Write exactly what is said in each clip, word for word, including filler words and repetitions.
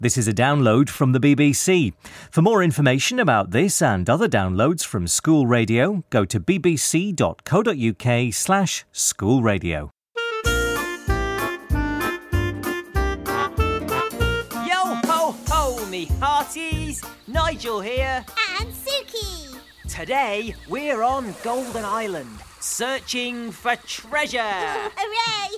This is a download from the B B C. For more information about this and other downloads from School Radio, go to bbc.co.uk slash school radio. Yo ho ho, me hearties! Nigel here. And Suki. Today we're on Golden Island, searching for treasure. Hooray!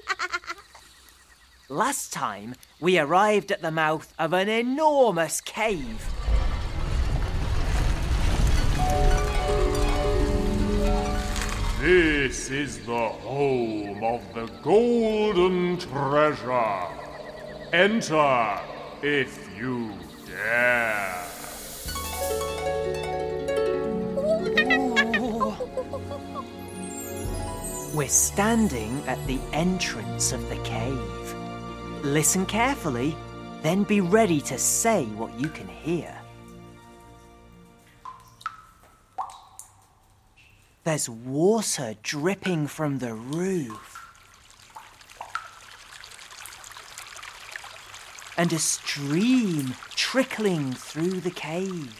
Last time, we arrived at the mouth of an enormous cave. This is the home of the golden treasure. Enter if you dare. We're standing at the entrance of the cave. Listen carefully, then be ready to say what you can hear. There's water dripping from the roof. And a stream trickling through the cave.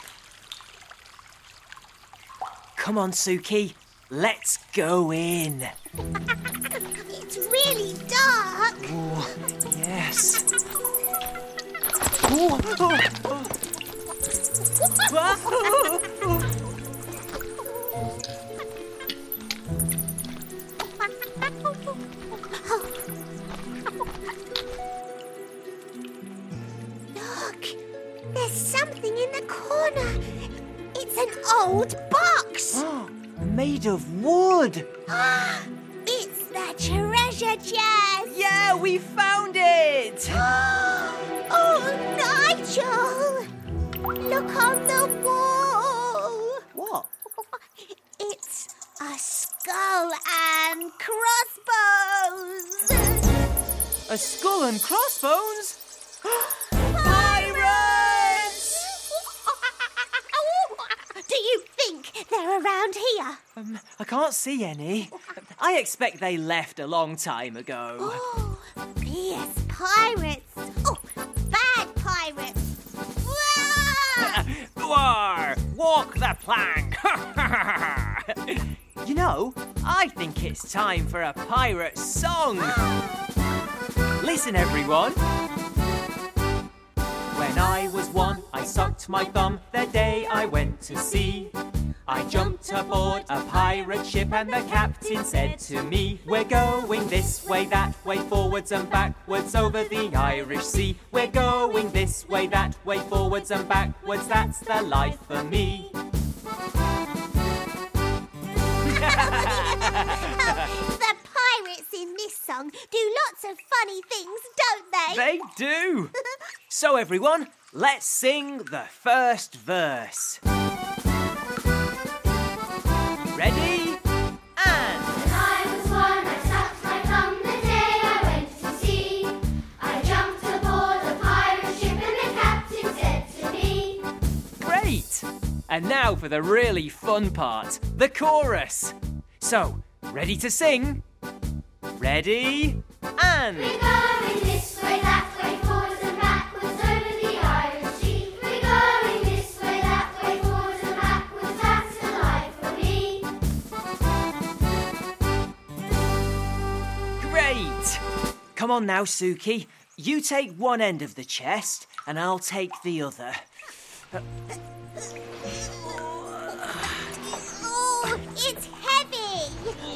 Come on, Suki, let's go in. It's really dark. Oh, yes. Oh, oh, oh. Look, there's something in the corner. It's an old box. Oh, made of wood. It's the treasure chest. Yeah, we found it. Oh, Nigel! Look on the wall. What? It's a skull and crossbones. A skull and crossbones? Do you think they're around here? Um, I can't see any. I expect they left a long time ago. Oh, fierce pirates. Oh, bad pirates. Wah! War! Walk the plank! You know, I think it's time for a pirate song. Listen, everyone. When I was one, I sucked my thumb the day I went to sea. I jumped aboard a pirate ship and the captain said to me, we're going this way, that way, forwards and backwards over the Irish Sea. We're going this way, that way, forwards and backwards, that's the life for me. The pirates in this song do lots of funny things, don't they? They do! So everyone, let's sing the first verse. Ready? And... When I was one, I sucked my thumb the day I went to sea. I jumped aboard a pirate ship and the captain said to me... Great! And now for the really fun part, the chorus. So, ready to sing? Ready? And... We're going this way, that way, forwards and backwards over the Irish Sea. We're going this way, that way, forwards and backwards, that's the life for me. Great! Come on now, Suki. You take one end of the chest and I'll take the other. Oh, it's heavy.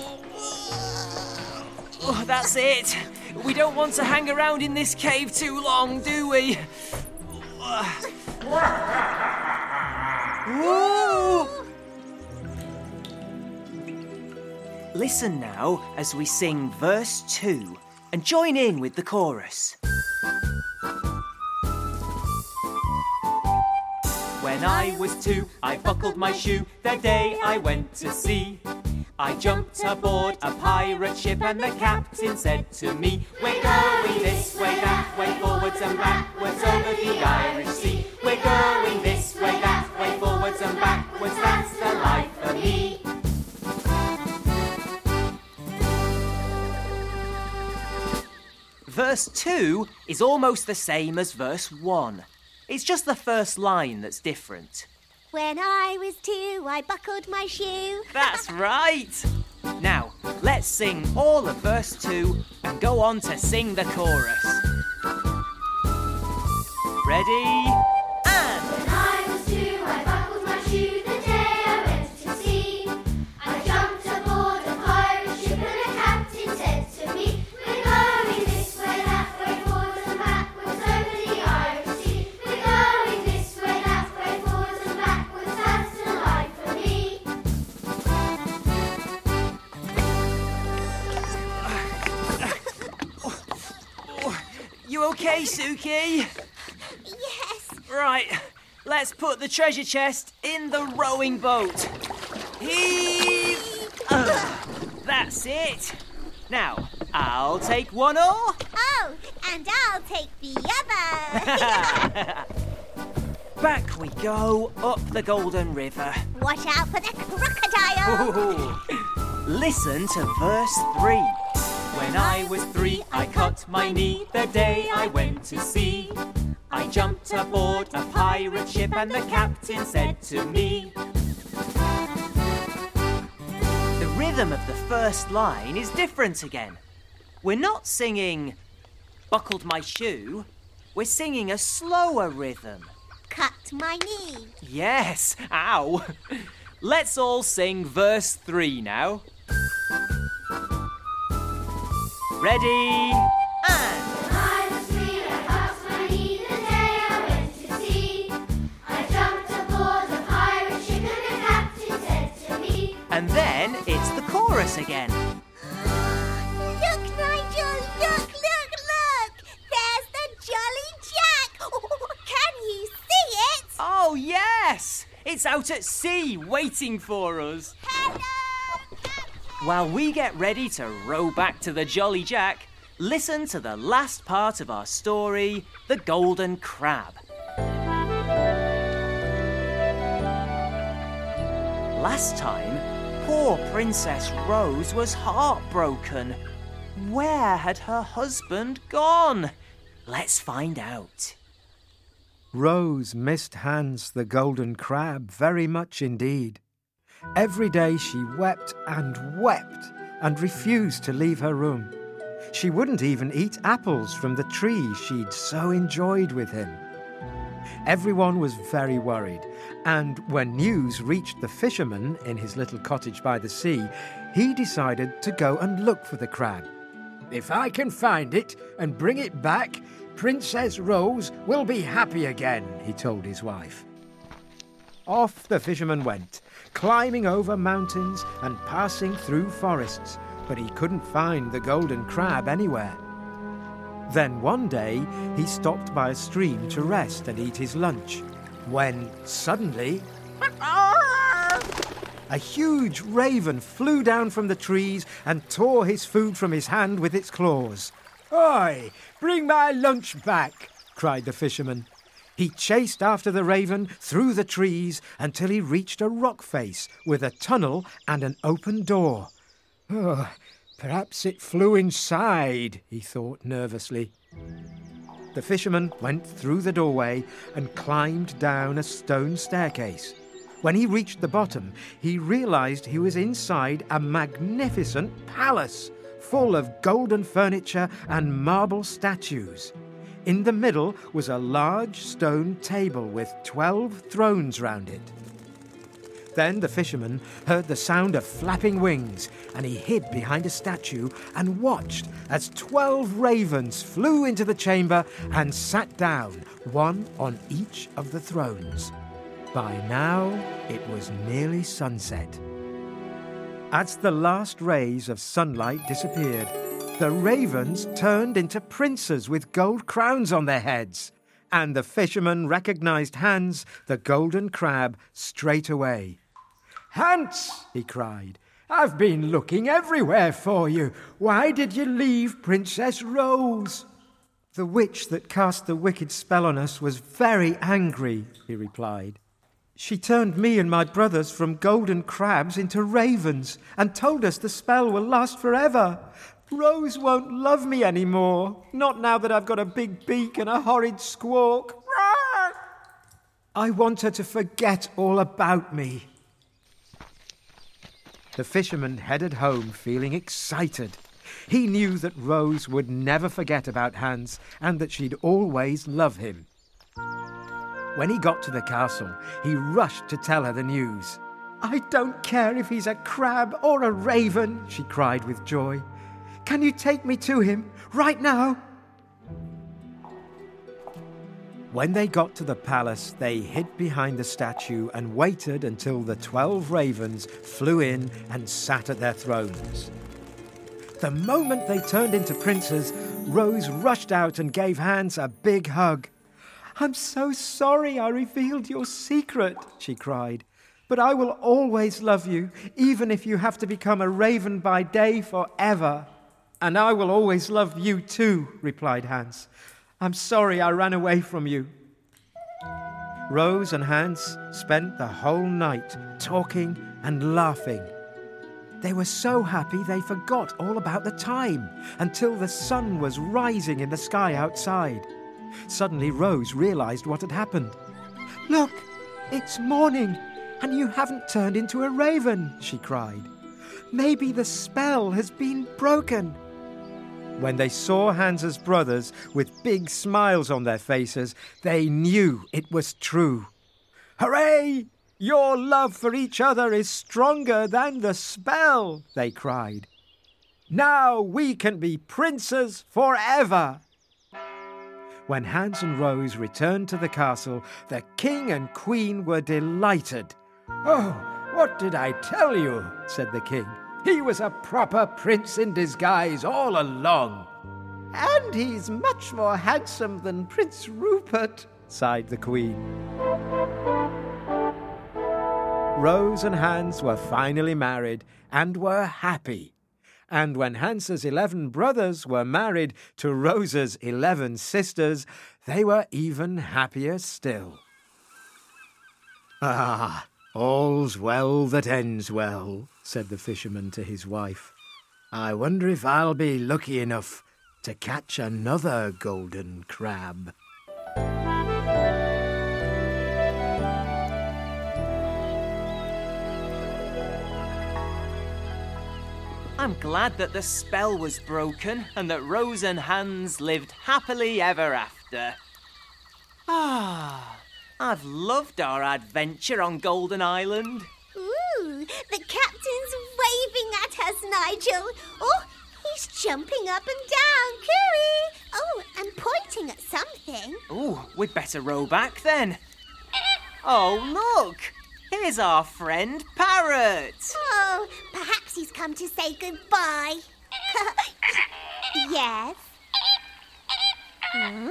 Oh, that's it. We don't want to hang around in this cave too long, do we? Ooh! Listen now as we sing verse two and join in with the chorus. When I was two, I buckled my shoe the day I went to sea. I jumped aboard a pirate ship and the captain said to me, we're going this way, that way, forwards and backwards over the Irish Sea. We're going this way, that way, forwards and backwards, that's the life for me. Verse two is almost the same as verse one. It's just the first line that's different. When I was two, I buckled my shoe. That's right. Now, let's sing all of verse two and go on to sing the chorus. Ready? And... When I was two, I buckled my shoe the day I went to sea. I jumped aboard a pirate ship and the captain said to me, we're going this way, that way, forwards and backwards over the Irish Sea. We're going this way, that way, forwards and backwards, that's the life for me. You okay, Suki? Yes. Right, let's put the treasure chest in the rowing boat. Heave! Ugh, that's it. Now, I'll take one oar. Oh, and I'll take the other. Back we go up the Golden River. Watch out for the crocodile. Ooh. Listen to verse three. When I was three, I cut my knee the day I went to sea. I jumped aboard a pirate ship and the captain said to me. The rhythm of the first line is different again. We're not singing buckled my shoe. We're singing a slower rhythm. Cut my knee. Yes, ow. Let's all sing verse three now. Ready? And... When I was three, I cut my knee the day I went to sea. I jumped aboard a pirate ship and the captain said to me. And then it's the chorus again. Look, Nigel, look, look, look. There's the Jolly Jack. Oh, can you see it? Oh, yes! It's out at sea waiting for us. Hello, Captain. While we get ready to row back to the Jolly Jack, listen to the last part of our story, The Golden Crab. Last time, poor Princess Rose was heartbroken. Where had her husband gone? Let's find out. Rose missed Hans the Golden Crab very much indeed. Every day she wept and wept and refused to leave her room. She wouldn't even eat apples from the tree she'd so enjoyed with him. Everyone was very worried, and when news reached the fisherman in his little cottage by the sea, he decided to go and look for the crab. "If I can find it and bring it back, Princess Rose will be happy again," he told his wife. Off the fisherman went, climbing over mountains and passing through forests, but he couldn't find the golden crab anywhere. Then one day he stopped by a stream to rest and eat his lunch, when suddenly a huge raven flew down from the trees and tore his food from his hand with its claws. "Oi, bring my lunch back!" cried the fisherman. He chased after the raven through the trees until he reached a rock face with a tunnel and an open door. Oh, perhaps it flew inside, he thought nervously. The fisherman went through the doorway and climbed down a stone staircase. When he reached the bottom, he realized he was inside a magnificent palace full of golden furniture and marble statues. In the middle was a large stone table with twelve thrones round it. Then the fisherman heard the sound of flapping wings, and he hid behind a statue and watched as twelve ravens flew into the chamber and sat down, one on each of the thrones. By now, it was nearly sunset. As the last rays of sunlight disappeared, the ravens turned into princes with gold crowns on their heads, and the fisherman recognized Hans, the golden crab, straight away. "Hans," he cried, "I've been looking everywhere for you. Why did you leave Princess Rose?" "The witch that cast the wicked spell on us was very angry," he replied. "She turned me and my brothers from golden crabs into ravens and told us the spell will last forever. Rose won't love me anymore, not now that I've got a big beak and a horrid squawk." I want her to forget all about me. The fisherman headed home feeling excited. He knew that Rose would never forget about Hans and that she'd always love him. When he got to the castle, he rushed to tell her the news. I don't care if he's a crab or a raven, she cried with joy. Can you take me to him right now? When they got to the palace, they hid behind the statue and waited until the twelve ravens flew in and sat at their thrones. The moment they turned into princes, Rose rushed out and gave Hans a big hug. I'm so sorry I revealed your secret, she cried. But I will always love you, even if you have to become a raven by day forever. And I will always love you too, replied Hans. I'm sorry I ran away from you. Rose and Hans spent the whole night talking and laughing. They were so happy they forgot all about the time until the sun was rising in the sky outside. Suddenly Rose realized what had happened. Look, it's morning, and you haven't turned into a raven, she cried. Maybe the spell has been broken. When they saw Hans's brothers with big smiles on their faces, they knew it was true. Hooray! Your love for each other is stronger than the spell, they cried. Now we can be princes forever. When Hans and Rose returned to the castle, the king and queen were delighted. Oh, what did I tell you? Said the king. He was a proper prince in disguise all along. And he's much more handsome than Prince Rupert, sighed the queen. Rose and Hans were finally married and were happy. And when Hans's eleven brothers were married to Rose's eleven sisters, they were even happier still. Ah, all's well that ends well, said the fisherman to his wife. I wonder if I'll be lucky enough to catch another golden crab. I'm glad that the spell was broken and that Rose and Hans lived happily ever after. Ah, I've loved our adventure on Golden Island. Ooh, the captain's waving at us, Nigel. Oh, he's jumping up and down, cooey. Oh, and pointing at something. Ooh, we'd better row back then. Oh, look! Here's our friend Parrot. Oh, perhaps he's come to say goodbye. Yes? Hmm?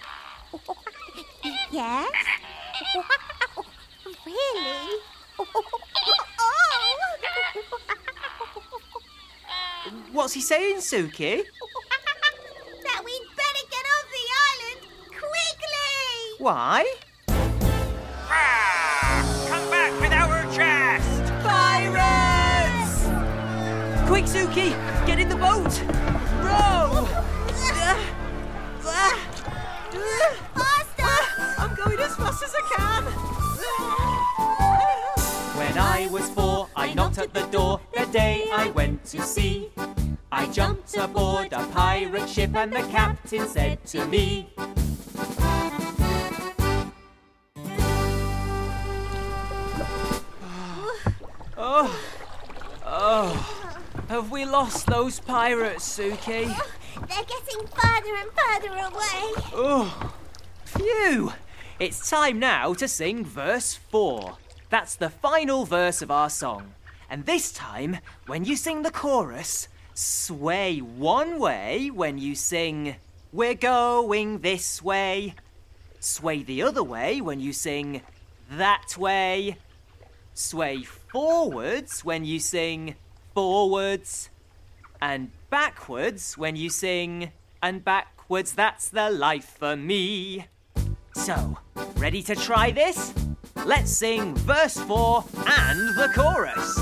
Yes? Wow, really? Oh! What's he saying, Suki? That we'd better get off the island quickly! Why? Come back with our chest! Pirates! Quick, Suki! Get in the boat! Row! Faster! I'm going as fast as I can! When I was four, I knocked at the door the day I went to sea. I jumped aboard a pirate ship and the captain said to me, Oh, oh, have we lost those pirates, Suki? They're getting further and further away. Oh, phew! It's time now to sing verse four. That's the final verse of our song. And this time, when you sing the chorus, sway one way when you sing, we're going this way. Sway the other way when you sing, that way. Sway forwards when you sing, forwards. And backwards when you sing, and backwards, that's the life for me. So, ready to try this? Let's sing verse four and the chorus.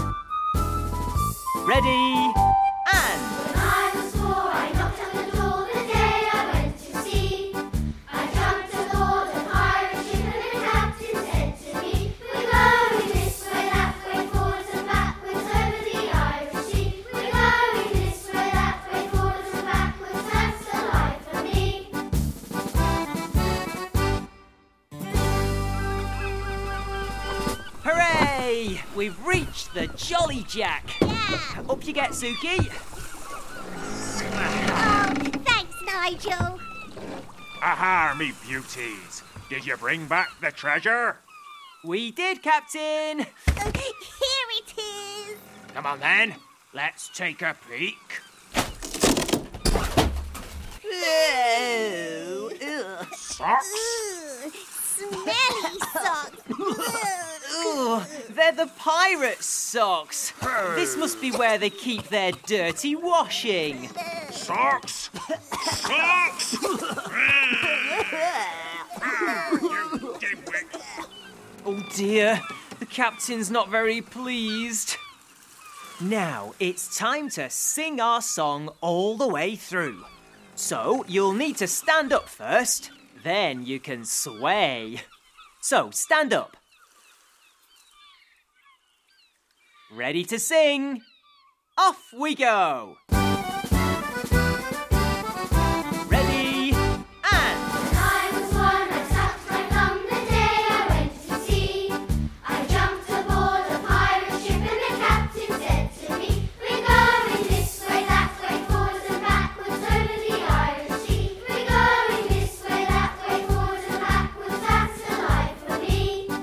Ready, and... When I was four, I knocked at the door the day I went to sea. I jumped aboard a pirate ship and the captain said we've reached the Jolly Jack. Yeah. Up you get, Suki. Oh, thanks, Nigel. Aha, me beauties. Did you bring back the treasure? We did, Captain. Uh, here it is. Come on then, let's take a peek. Ew, ugh. Socks? Ugh, smelly socks. Ugh, they're the pirate socks. This must be where they keep their dirty washing. Socks? Socks? You dimwit. Oh dear, the captain's not very pleased. Now it's time to sing our song all the way through. So you'll need to stand up first, then you can sway. So stand up. Ready to sing? Off we go! Ready, and... I was one, I sucked my thumb the day I went to sea. I jumped aboard a pirate ship and the captain said to me, we're going this way, that way, forwards and backwards over the Irish Sea. We're going this way, that way, forwards and backwards, that's the life for me.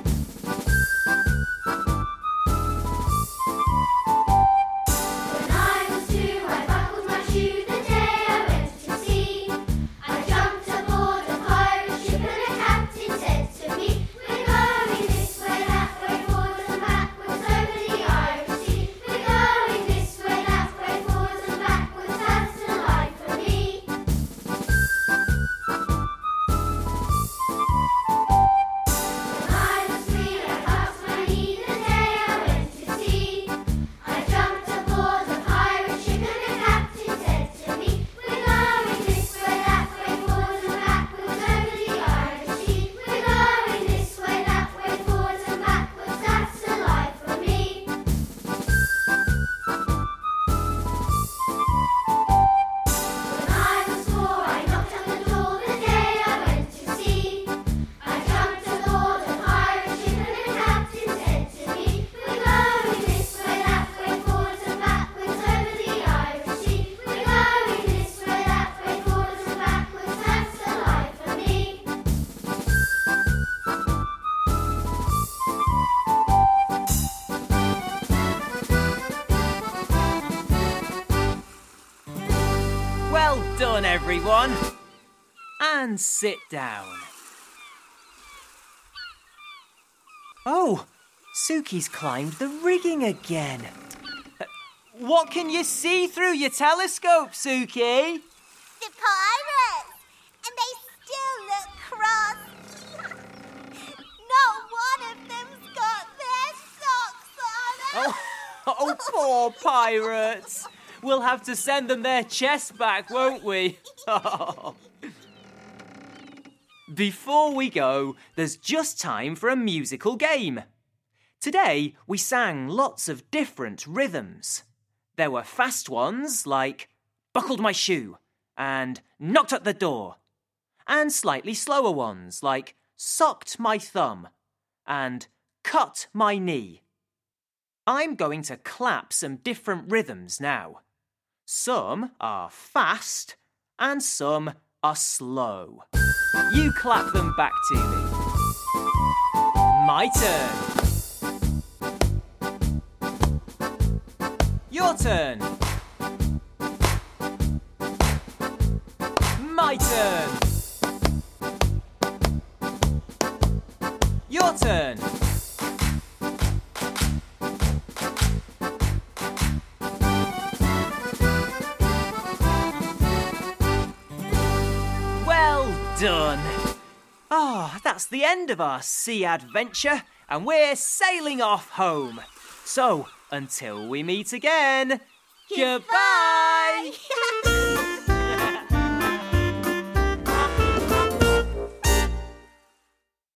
When I was two, I buckled my shoe the day I went to sea. I jumped aboard a pirate ship and the captain said to me, we're going this way, that way, forwards and backwards over the Irish Sea. We're going this way, that way, forwards and backwards, that's the life for me. When I was three, I cast my knee the day I went to sea. I jumped aboard a pirate ship and the captain said to me, we're going this way, that way, forwards and backwards over the Irish Sea. We're going this way, that way, forwards and backwards, that's the life for me. When I was four, I knocked on the door the day I went to sea. I jumped aboard a pirate ship and the captain said to me, we're going this way, that way, forwards and backwards over the Irish Sea. We're going this way, that way, forwards and backwards, that's the life for me. Well done, everyone. And sit down. Oh, Suki's climbed the rigging again. Uh, What can you see through your telescope, Suki? The pirates! And they still look cross. Not one of them's got their socks on. Oh, oh, poor pirates. We'll have to send them their chests back, won't we? Before we go, there's just time for a musical game. Today, we sang lots of different rhythms. There were fast ones like buckled my shoe and knocked at the door, and slightly slower ones like socked my thumb and cut my knee. I'm going to clap some different rhythms now. Some are fast and some are slow. You clap them back to me. My turn. Your turn. My turn. Your turn. Well done. Ah, oh, that's the end of our sea adventure, and we're sailing off home. So, until we meet again, goodbye!